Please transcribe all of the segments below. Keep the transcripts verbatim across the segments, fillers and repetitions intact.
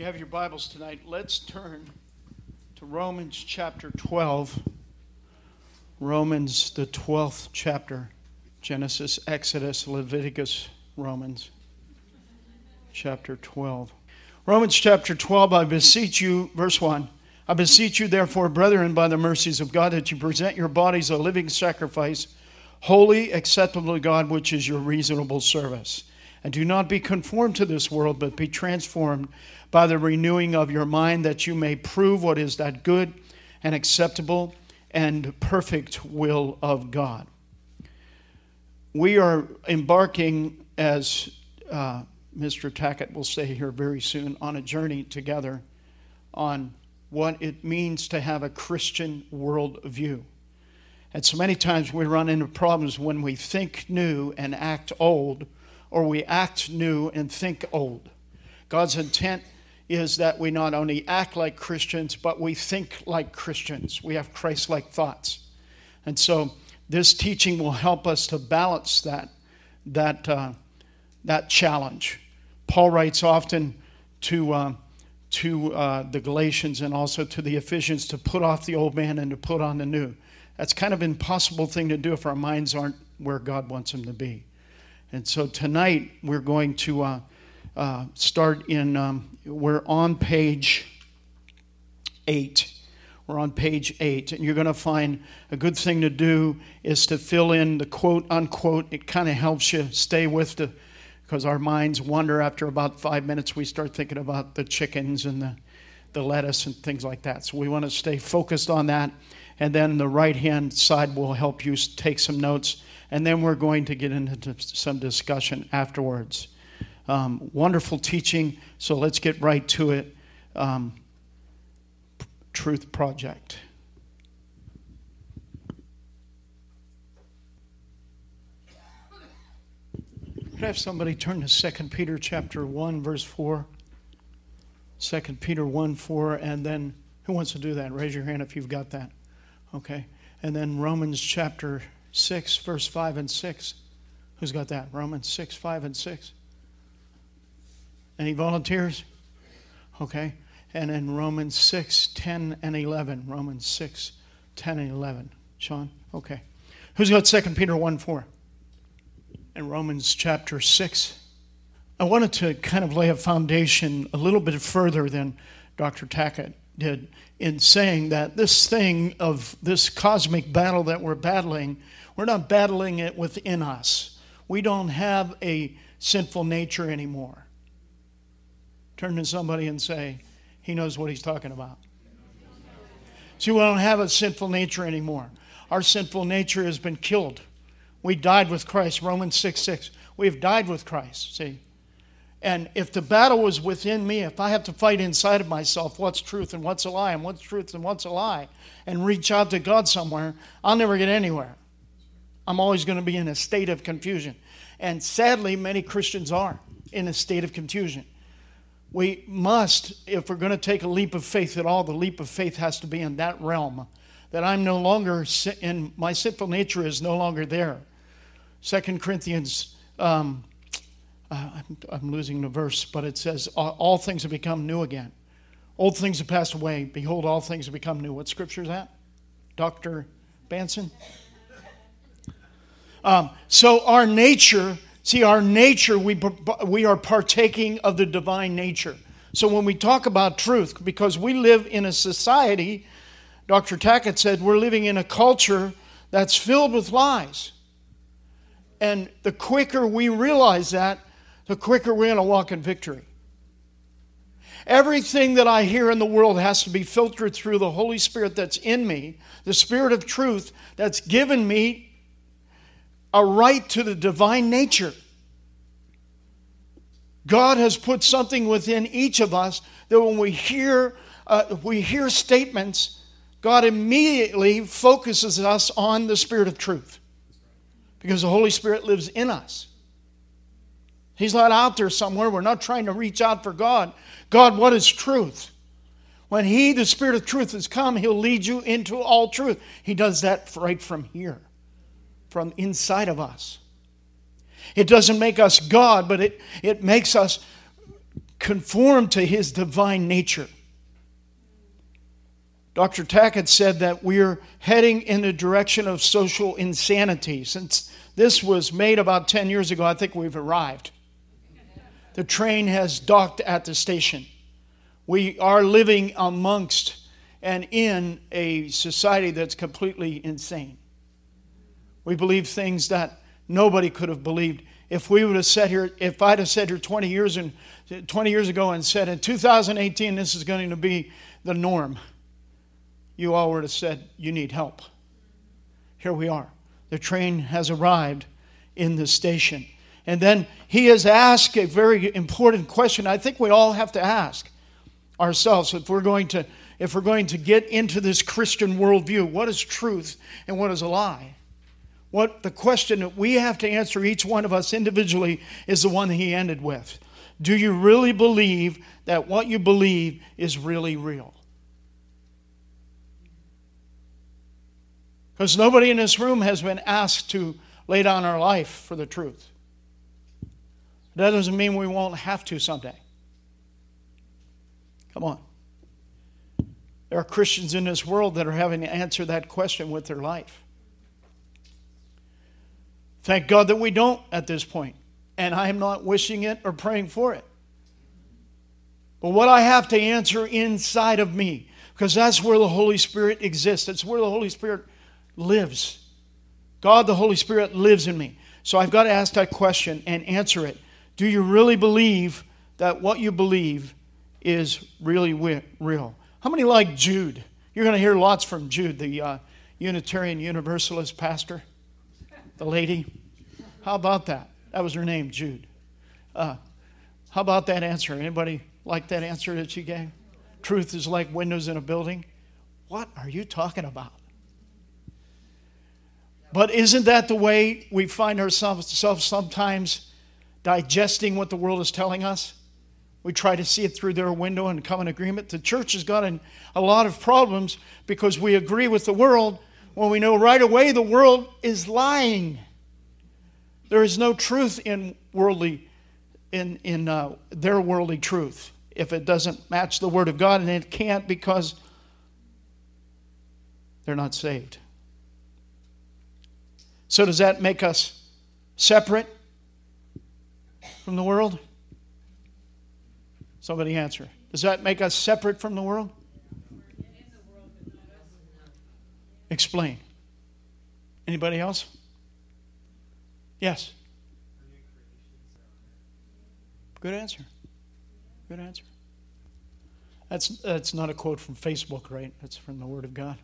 you have your Bibles tonight, let's turn to Romans chapter twelve. Romans, the twelfth chapter. Genesis, Exodus, Leviticus, Romans chapter twelve. Romans chapter twelve, I beseech you, verse one. I beseech you, therefore, brethren, by the mercies of God, that you present your bodies a living sacrifice, holy, acceptable to God, which is your reasonable service. And do not be conformed to this world, but be transformed by the renewing of your mind, that you may prove what is that good and acceptable and perfect will of God. We are embarking, as uh, Mister Tackett will say here very soon, on a journey together on what it means to have a Christian worldview. And so many times we run into problems when we think new and act old, or we act new and think old. God's intent is that we not only act like Christians, but we think like Christians. We have Christ-like thoughts. And so this teaching will help us to balance that, that, uh, that challenge. Paul writes often to, uh, to uh, the Galatians and also to the Ephesians to put off the old man and to put on the new. That's kind of an impossible thing to do if our minds aren't where God wants them to be. And so tonight we're going to uh, uh, start in, um, we're on page eight. We're on page eight. And you're going to find a good thing to do is to fill in the quote, unquote. It kind of helps you stay with the, because our minds wander after about five minutes. We start thinking about the chickens and the, the lettuce and things like that. So we want to stay focused on that. And then the right-hand side will help you take some notes. And then we're going to get into some discussion afterwards. Um, wonderful teaching, so let's get right to it. Um, Truth Project. Could I have somebody turn to Second Peter chapter one, verse four? Second Peter one, four, and then, who wants to do that? Raise your hand if you've got that. Okay. And then Romans chapter six, verse five and six. Who's got that? Romans six, five and six. Any volunteers? Okay. And then Romans six, ten and eleven. Romans six, ten and eleven. Sean? Okay. Who's got Second Peter one, four? And Romans chapter six. I wanted to kind of lay a foundation a little bit further than Doctor Tackett did in saying that this thing of this cosmic battle that we're battling, we're not battling it within us. We don't have a sinful nature anymore. Turn to somebody and say, he knows what he's talking about. See, we don't have a sinful nature anymore. Our sinful nature has been killed. We died with Christ. Romans six, six. We've died with Christ, see. And if the battle was within me, if I have to fight inside of myself what's truth and what's a lie and what's truth and what's a lie and reach out to God somewhere, I'll never get anywhere. I'm always going to be in a state of confusion. And sadly, many Christians are in a state of confusion. We must, if we're going to take a leap of faith at all, the leap of faith has to be in that realm. That I'm no longer, in my sinful nature is no longer there. Second Corinthians, um, uh, I'm, I'm losing the verse, but it says, all, all things have become new again. Old things have passed away. Behold, all things have become new. What scripture is that? Doctor Banson? Um, so our nature, see, our nature, we, we are partaking of the divine nature. So when we talk about truth, because we live in a society, Doctor Tackett said, we're living in a culture that's filled with lies. And the quicker we realize that, the quicker we're going to walk in victory. Everything that I hear in the world has to be filtered through the Holy Spirit that's in me, the Spirit of truth that's given me a right to the divine nature. God has put something within each of us that when we hear, uh, we hear statements, God immediately focuses us on the Spirit of truth. Because the Holy Spirit lives in us. He's not out there somewhere. We're not trying to reach out for God. God, what is truth? When He, the Spirit of truth, has come, He'll lead you into all truth. He does that right from here, from inside of us. It doesn't make us God, but it, it makes us conform to his divine nature. Doctor Tackett said that we're heading in the direction of social insanity. Since this was made about ten years ago, I think we've arrived. The train has docked at the station. We are living amongst and in a society that's completely insane. We believe things that nobody could have believed. If we would have sat here, if I'd have sat here twenty years and twenty years ago and said in two thousand eighteen this is going to be the norm, you all would have said you need help. Here we are. The train has arrived in the station. And then he has asked a very important question I think we all have to ask ourselves if we're going to if we're going to get into this Christian worldview. What is truth and what is a lie? What the question that we have to answer, each one of us individually, is the one that he ended with. Do you really believe that what you believe is really real? Because nobody in this room has been asked to lay down our life for the truth. That doesn't mean we won't have to someday. Come on. There are Christians in this world that are having to answer that question with their life. Thank God that we don't at this point. And I am not wishing it or praying for it. But what I have to answer inside of me, because that's where the Holy Spirit exists. That's where the Holy Spirit lives. God, the Holy Spirit, lives in me. So I've got to ask that question and answer it. Do you really believe that what you believe is really real? How many like Jude? You're going to hear lots from Jude, the uh, Unitarian Universalist pastor. The lady. How about that? That was her name, Jude. Uh, how about that answer? Anybody like that answer that she gave? Truth is like windows in a building. What are you talking about? But isn't that the way we find ourselves sometimes digesting what the world is telling us? We try to see it through their window and come in agreement. The church has got in a lot of problems because we agree with the world when we know right away the world is lying. There is no truth in worldly, in in uh, their worldly truth if it doesn't match the Word of God, and it can't because they're not saved. So does that make us separate from the world? Somebody answer. Does that make us separate from the world? Explain. Anybody else? Yes. Good answer. Good answer. That's that's not a quote from Facebook, right? That's from the Word of God.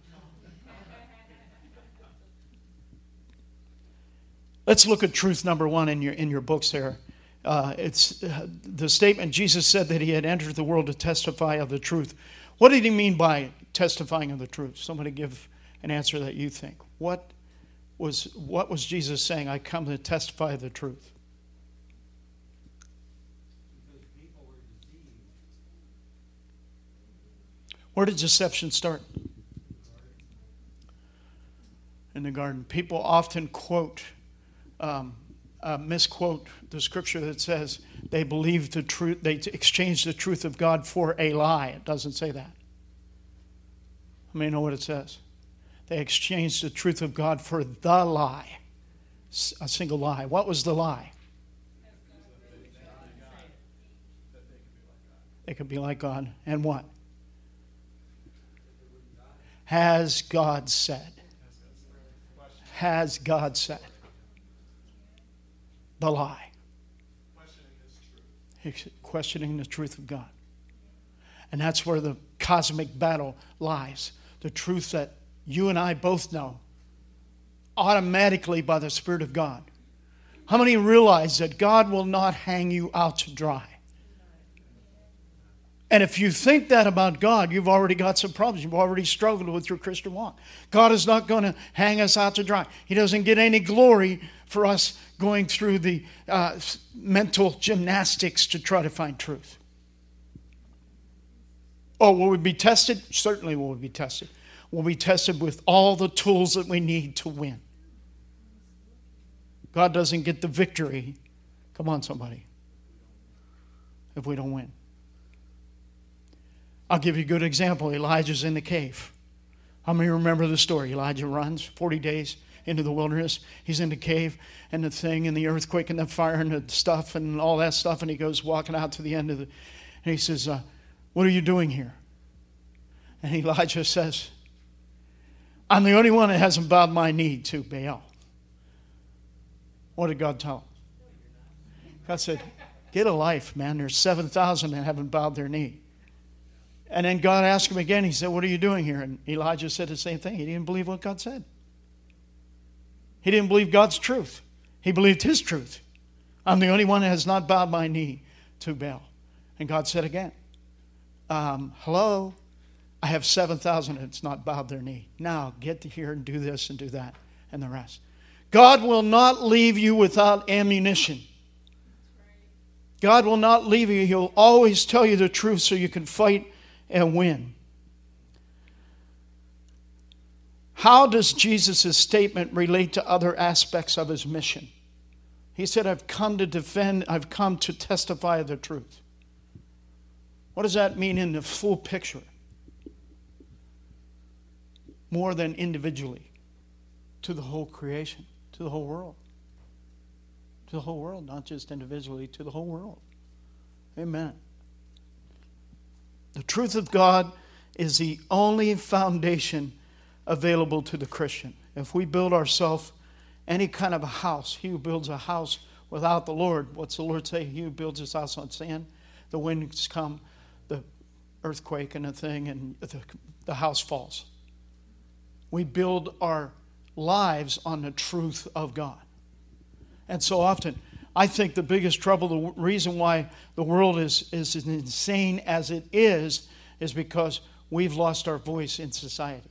Let's look at truth number one in your in your books there. Uh, it's uh, the statement Jesus said that he had entered the world to testify of the truth. What did he mean by testifying of the truth? Somebody give an answer that you think. What was what was Jesus saying? I come to testify of the truth. Because people were deceived. Where did deception start? In the garden. People often quote, um, uh, misquote the scripture that says they believed the truth, they exchanged the truth of God for a lie. It doesn't say that. I mean, know what it says. They exchanged the truth of God for the lie. A single lie. What was the lie? They could be like God. And what? Has God said? Has God said? The lie. Questioning the truth of God. And that's where the cosmic battle lies. The truth that you and I both know automatically by the Spirit of God. How many realize that God will not hang you out to dry? And if you think that about God, you've already got some problems. You've already struggled with your Christian walk. God is not going to hang us out to dry. He doesn't get any glory for us going through the uh, mental gymnastics to try to find truth. Oh, will we be tested? Certainly will we be tested. We'll be tested with all the tools that we need to win. God doesn't get the victory. Come on, somebody. If we don't win. I'll give you a good example. Elijah's in the cave. How many remember the story? Elijah runs forty days into the wilderness. He's in the cave and the thing and the earthquake and the fire and the stuff and all that stuff. And he goes walking out to the end of the, and he says, uh, what are you doing here? And Elijah says, I'm the only one that hasn't bowed my knee to Baal. What did God tell him? God said, get a life, man. There's seven thousand that haven't bowed their knee. And then God asked him again. He said, what are you doing here? And Elijah said the same thing. He didn't believe what God said. He didn't believe God's truth. He believed his truth. I'm the only one that has not bowed my knee to Baal. And God said again, um, hello, I have seven thousand that's not bowed their knee. Now get to here and do this and do that and the rest. God will not leave you without ammunition. God will not leave you. He'll always tell you the truth so you can fight and win. How does Jesus' statement relate to other aspects of his mission? He said, I've come to defend, I've come to testify the truth. What does that mean in the full picture? More than individually, to the whole creation, to the whole world. To the whole world, not just individually, to the whole world. Amen. The truth of God is the only foundation available to the Christian. If we build ourselves any kind of a house, he who builds a house without the Lord, what's the Lord say? He who builds his house on sand, the winds come, the earthquake and the thing, and the, the house falls. We build our lives on the truth of God. And so often, I think the biggest trouble, the reason why the world is, is as insane as it is, is because we've lost our voice in society.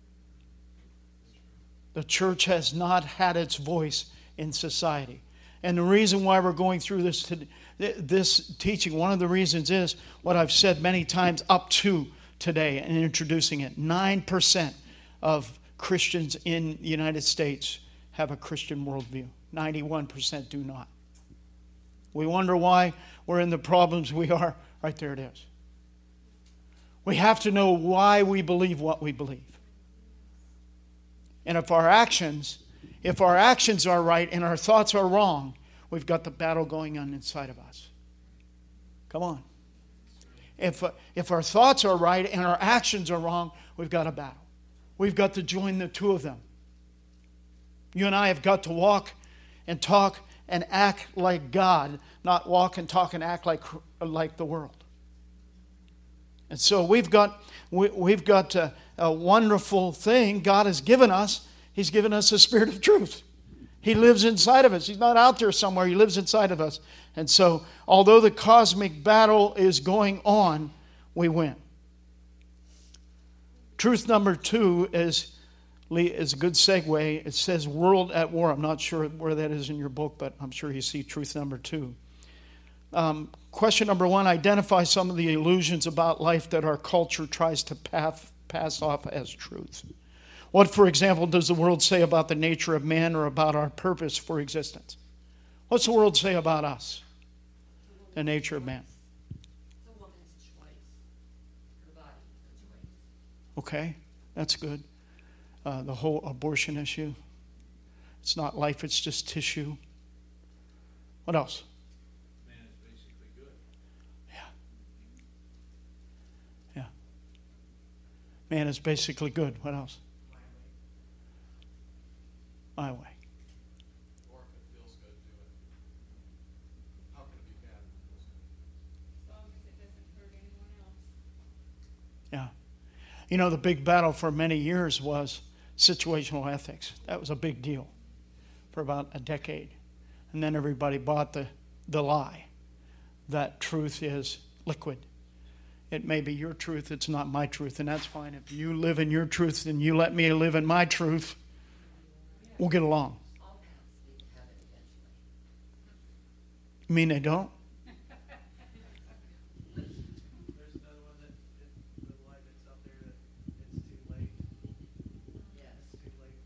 The church has not had its voice in society. And the reason why we're going through this, this teaching, one of the reasons is what I've said many times up to today in introducing it. nine percent of Christians in the United States have a Christian worldview. ninety-one percent do not. We wonder why we're in the problems we are. Right there it is. We have to know why we believe what we believe. And if our actions, if our actions are right and our thoughts are wrong, we've got the battle going on inside of us. Come on. If, if our thoughts are right and our actions are wrong, we've got a battle. We've got to join the two of them. You and I have got to walk and talk and act like God, not walk and talk and act like, like the world. And so we've got, we, we've got a, a wonderful thing God has given us. He's given us a spirit of truth. He lives inside of us. He's not out there somewhere. He lives inside of us. And so, although the cosmic battle is going on, we win. Truth number two is, is a good segue. It says world at war. I'm not sure where that is in your book, but I'm sure you see truth number two. Um, question number one, identify some of the illusions about life that our culture tries to pass, pass off as truth. What, for example, does the world say about the nature of man or about our purpose for existence? What's the world say about us? The nature of man. It's a woman's choice. Her body, her choice. Okay, that's good. Uh, the whole abortion issue. It's not life, it's just tissue. What else? Man is basically good. Yeah. Yeah. Man is basically good. What else? My way. Or if it feels good, do it. How can it be bad if it feels good? As long as it doesn't hurt anyone else. Yeah. You know, the big battle for many years was situational ethics. That was a big deal for about a decade. And then everybody bought the, the lie that truth is liquid. It may be your truth, it's not my truth, and that's fine. If you live in your truth and you let me live in my truth, we'll get along. All paths lead to heaven eventually. You mean they don't? There's another one that it, the light that's out there that it's too late. Yes. It's too late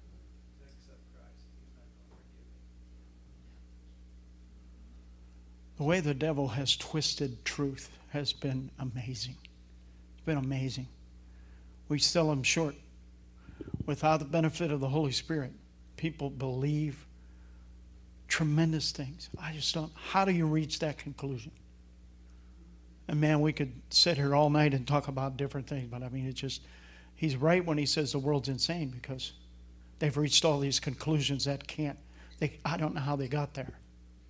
to accept Christ. He's not going to forgive me. The way the devil has twisted truth has been amazing. It's been amazing. We sell him short. Without the benefit of the Holy Spirit, people believe tremendous things. I just don't, how do you reach that conclusion? And man, we could sit here all night and talk about different things, but I mean, it's just, he's right when he says the world's insane, because they've reached all these conclusions that can't, they, I don't know how they got there.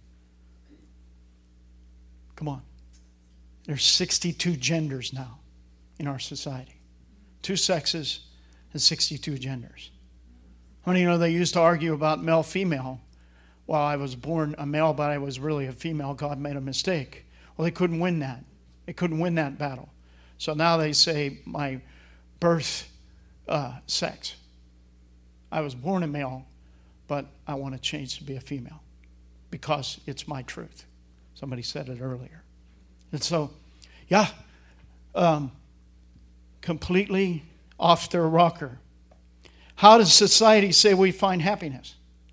Come on. There's sixty-two genders now in our society. Two sexes and sixty-two genders. How many of you know they used to argue about male-female? Well, I was born a male, but I was really a female. God made a mistake. Well, they couldn't win that. They couldn't win that battle. So now they say my birth uh, sex. I was born a male, but I want to change to be a female because it's my truth. Somebody said it earlier. And so, yeah, um, completely off their rocker. How does society say we find happiness?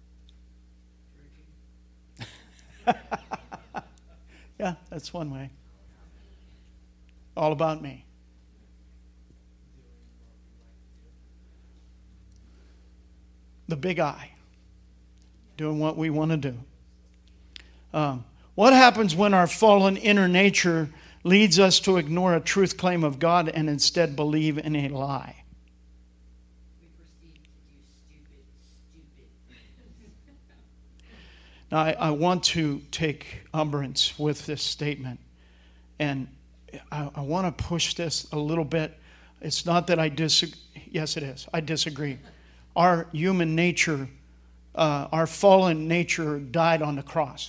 Yeah, that's one way. All about me. The big I. Doing what we want to do. Um, what happens when our fallen inner nature leads us to ignore a truth claim of God and instead believe in a lie? We proceed to do stupid, stupid things. Now, I, I want to take umbrance with this statement, and I, I want to push this a little bit. It's not that I disagree. Yes, it is. I disagree. Our human nature, uh, our fallen nature died on the cross.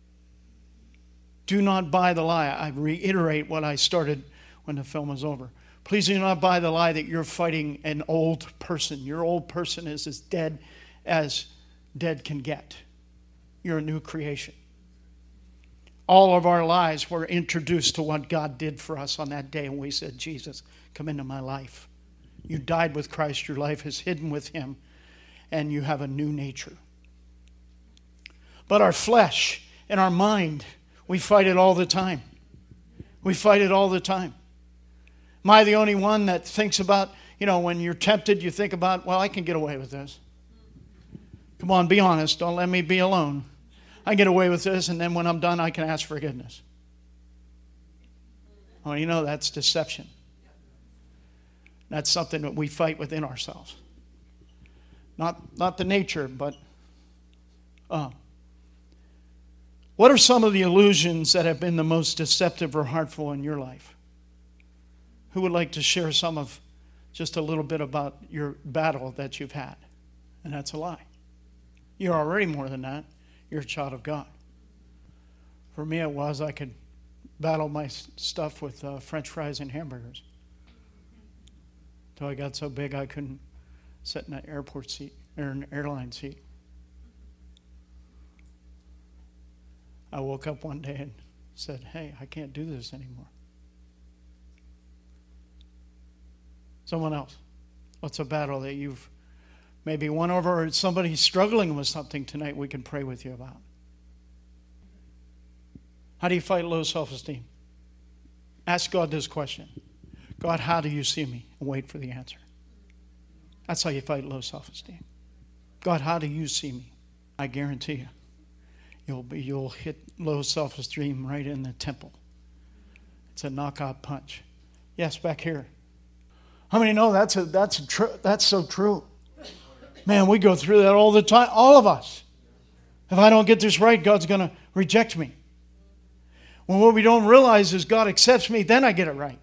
Do not buy the lie. I reiterate what I started when the film was over. Please do not buy the lie that you're fighting an old person. Your old person is as dead as dead can get. You're a new creation. All of our lives were introduced to what God did for us on that day, and we said, Jesus, come into my life. You died with Christ. Your life is hidden with him, and you have a new nature. But our flesh and our mind, we fight it all the time. We fight it all the time. Am I the only one that thinks about, you know, when you're tempted, you think about, well, I can get away with this. Come on, be honest. Don't let me be alone. I get away with this, and then when I'm done, I can ask forgiveness. Well, you know, that's deception. That's something that we fight within ourselves. Not, not the nature, but... Uh, what are some of the illusions that have been the most deceptive or harmful in your life? Who would like to share some of, just a little bit about your battle that you've had? And that's a lie. You're already more than that. You're a child of God. For me, it was I could battle my stuff with uh, French fries and hamburgers. Until I got so big I couldn't sit in an airport seat or an airline seat. I woke up one day and said, hey, I can't do this anymore. Someone else. What's a battle that you've maybe won over, or somebody struggling with something tonight we can pray with you about? How do you fight low self-esteem? Ask God this question. God, how do you see me? And wait for the answer. That's how you fight low self-esteem. God, how do you see me? I guarantee you, you'll be, you'll hit low self-esteem right in the temple. It's a knockout punch. Yes, back here. How many know that's a, that's a tr- that's so true? Man, we go through that all the time. All of us. If I don't get this right, God's going to reject me. Well, what we don't realize is God accepts me, then I get it right.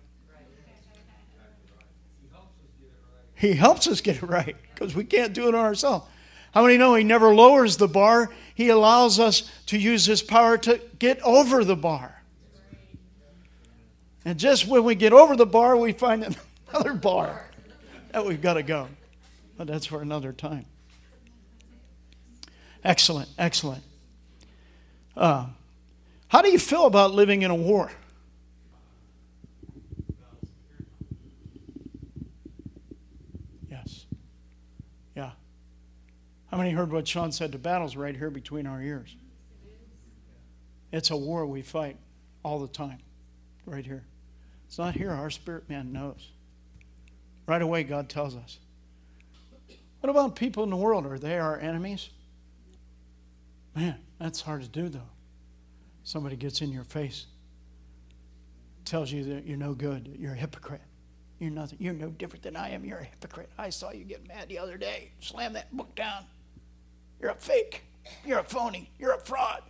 He helps us get it right because we can't do it on ourselves. How many know He never lowers the bar? He allows us to use His power to get over the bar. And just when we get over the bar, we find another bar that we've got to go. But that's for another time. Excellent, excellent. Uh, how do you feel about living in a war? Yes. Yeah. How many heard what Sean said? The battle's right here between our ears. It's a war we fight all the time, right here. It's not here. Our spirit man knows. Right away, God tells us. What about people in the world? Are they our enemies? Man, that's hard to do, though. Somebody gets in your face, tells you that you're no good, that you're a hypocrite. You're nothing. You're no different than I am. You're a hypocrite. I saw you get mad the other day. Slam that book down. You're a fake. You're a phony. You're a fraud.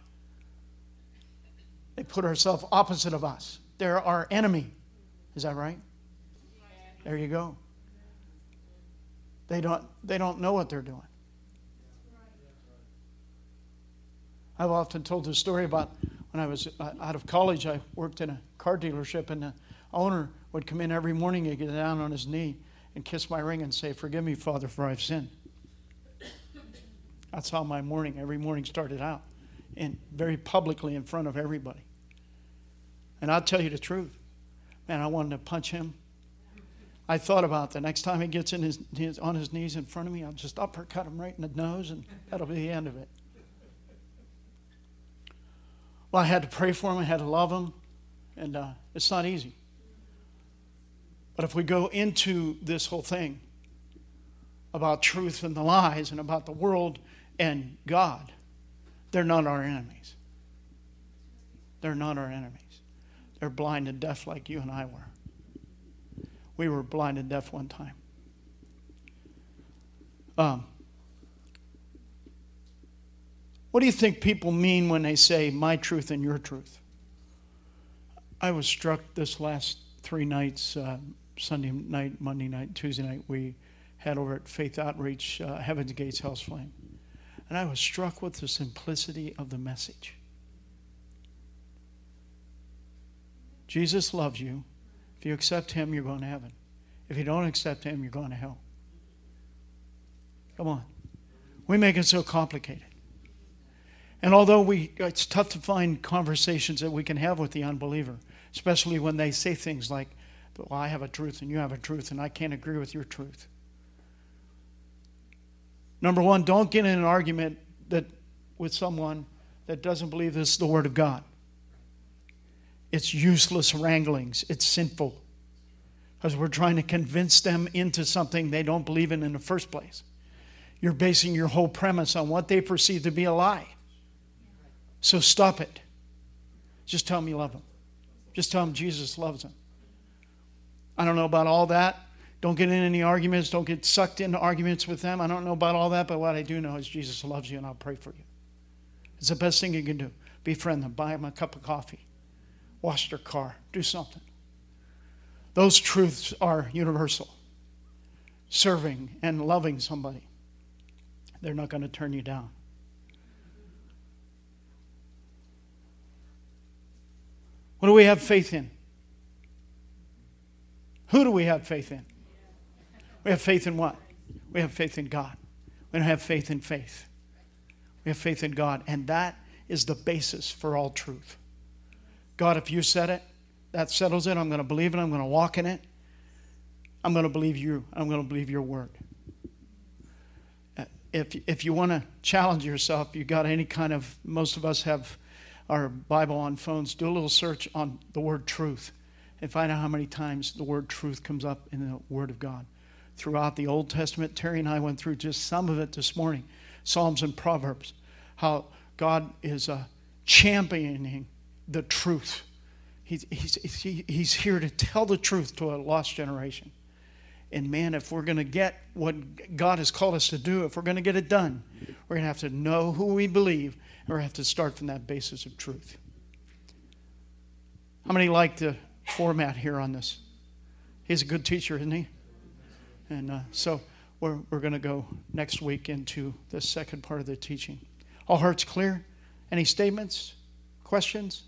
They put ourselves opposite of us. They're our enemy. Is that right? There you go. They don't, they don't know what they're doing. I've often told this story about when I was out of college. I worked in a car dealership, and the owner would come in every morning and get down on his knee and kiss my ring and say, "Forgive me, Father, for I've sinned." That's how my morning, every morning started out, and very publicly in front of everybody. And I'll tell you the truth. Man, I wanted to punch him. I thought about the next time he gets in his, his on his knees in front of me, I'll just uppercut him right in the nose, and that'll be the end of it. Well, I had to pray for him. I had to love him. And uh, it's not easy. But if we go into this whole thing about truth and the lies and about the world and God, they're not our enemies. They're not our enemies. They're blind and deaf like you and I were. We were blind and deaf one time. Um, what do you think people mean when they say my truth and your truth? I was struck this last three nights, uh, Sunday night, Monday night, Tuesday night, we had over at Faith Outreach, uh, Heaven's Gates, Hell's Flame. And I was struck with the simplicity of the message. Jesus loves you. If you accept him, you're going to heaven. If you don't accept him, you're going to hell. Come on. We make it so complicated. And although we, it's tough to find conversations that we can have with the unbeliever, especially when they say things like, well, I have a truth and you have a truth and I can't agree with your truth. Number one, don't get in an argument that with someone that doesn't believe this is the Word of God. It's useless wranglings. It's sinful. Because we're trying to convince them into something they don't believe in in the first place. You're basing your whole premise on what they perceive to be a lie. So stop it. Just tell them you love them. Just tell them Jesus loves them. I don't know about all that. Don't get in any arguments. Don't get sucked into arguments with them. I don't know about all that, but what I do know is Jesus loves you and I'll pray for you. It's the best thing you can do. Befriend them. Buy them a cup of coffee. Wash their car. Do something. Those truths are universal. Serving and loving somebody. They're not going to turn you down. What do we have faith in? Who do we have faith in? We have faith in what? We have faith in God. We don't have faith in faith. We have faith in God. And that is the basis for all truth. God, if you said it, that settles it. I'm going to believe it. I'm going to walk in it. I'm going to believe you. I'm going to believe your word. If, if you want to challenge yourself, you got any kind of, most of us have our Bible on phones, do a little search on the word truth and find out how many times the word truth comes up in the Word of God. Throughout the Old Testament, Terry and I went through just some of it this morning, Psalms and Proverbs, how God is uh, championing the truth. He's, he's, he's here to tell the truth to a lost generation. And man, if we're going to get what God has called us to do, if we're going to get it done, we're going to have to know who we believe, and we're going to have to start from that basis of truth. How many like the format here on this? He's a good teacher, isn't he? And uh, so we're, we're going to go next week into the second part of the teaching. All hearts clear? Any statements? Questions?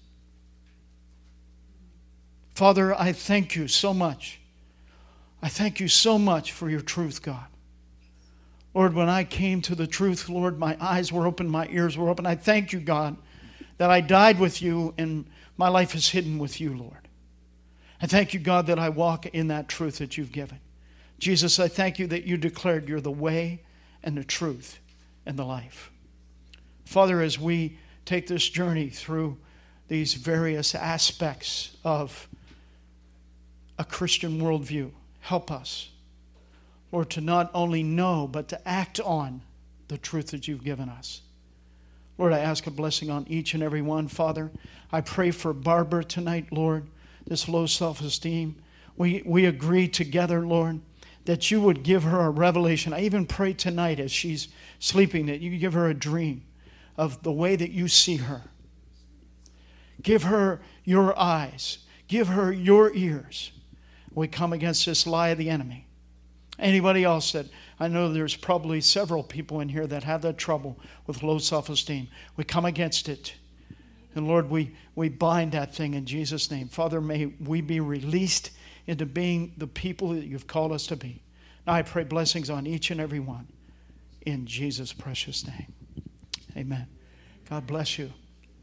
Father, I thank you so much. I thank you so much for your truth, God. Lord, when I came to the truth, Lord, my eyes were open, my ears were open. I thank you, God, that I died with you and my life is hidden with you, Lord. I thank you, God, that I walk in that truth that you've given. Jesus, I thank you that you declared you're the way and the truth and the life. Father, as we take this journey through these various aspects of a Christian worldview. Help us, Lord, to not only know, but to act on the truth that you've given us. Lord, I ask a blessing on each and every one. Father, I pray for Barbara tonight, Lord, this low self-esteem. We, we agree together, Lord, that you would give her a revelation. I even pray tonight as she's sleeping that you give her a dream of the way that you see her. Give her your eyes. Give her your ears. We come against this lie of the enemy. Anybody else that, I know there's probably several people in here that have that trouble with low self-esteem. We come against it. And Lord, we, we bind that thing in Jesus' name. Father, may we be released into being the people that you've called us to be. Now I pray blessings on each and every one. In Jesus' precious name. Amen. God bless you.